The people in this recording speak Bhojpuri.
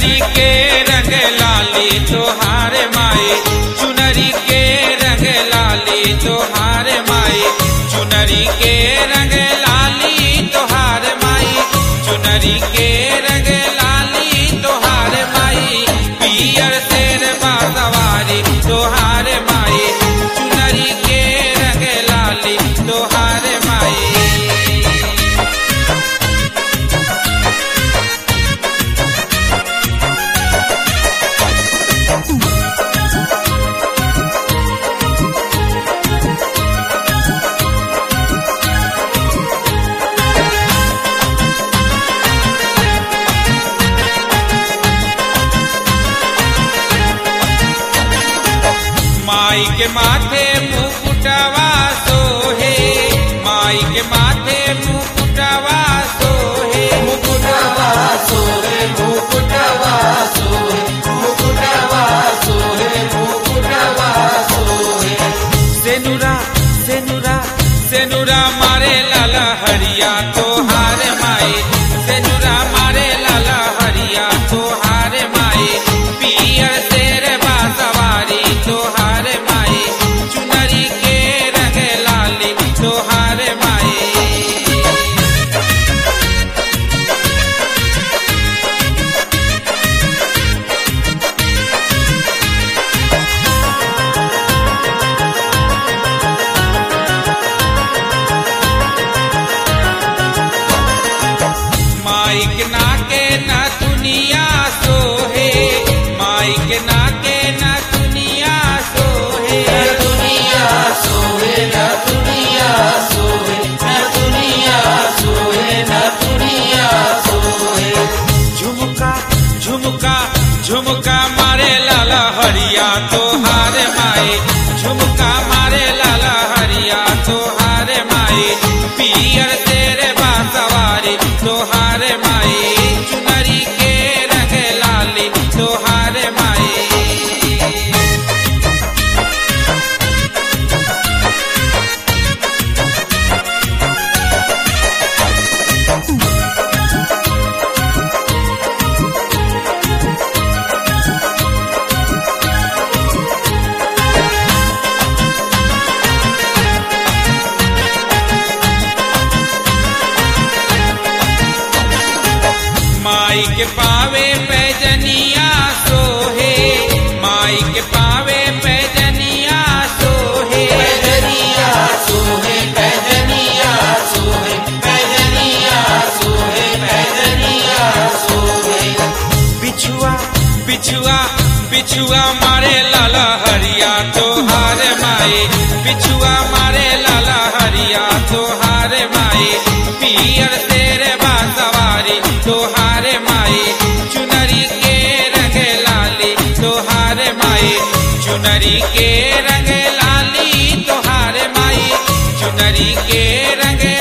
चुनरी के रंग लाली तोहार माई, चुनरी के रंग लाली तोहार माई, चुनरी के रंग लाली तोहार माई, चुनरी के रंग लाली तोहार माई, पियर शेर बासवारी तोहार माई, चुनरी के रंग लाली तोहार माई। माई के माथे मुकुटवा सोहे, माई के माथे मुकुटवा सोहे, मुकुटवा सोहे, मुकुटवा सोहे, मुकुटवा सोहे, मुकुटवा सोहे। सेनुरा सेनुरा सेनुरा मारे लाला हरिया तोहार माई, सेनुरा मारे लाला हरिया तोहार माई, पियर शेर बासवारी तोहार माई, चुनरी के रंग लाली तोहार माई। माई के नाके न दुनिया सोहे, माई के नाके न दुनिया सोहे, न दुनिया सोहे, न दुनिया सोहे, न दुनिया सोहे, न दुनिया सोहे। झुमका झुमका झुमका मारे लाला हरिया तोहार माई, झुमका मारे लाला हरिया तोहार माई, पियर शेर बासवारी तोहार माई, चुनरी के रंग लाली तोहार माई। माई के पावे पैजनिया सोहे, माई के पावे पैजनिया सोहे, पैजनिया सोहे, पैजनिया सोहे, पैजनिया सोहे, पैजनिया सोहे। बिछुआ बिछुआ बिछुआ मारे लाला हरिया तोहार माई, बिछुआ मारे लाला हरिया तोहार माई, पियर शेर बासवारी तोहार माई, चुनरी के रंग लाली तोहार माई, चुनरी के रंग लाली तोहार माई, चुनरी के रंग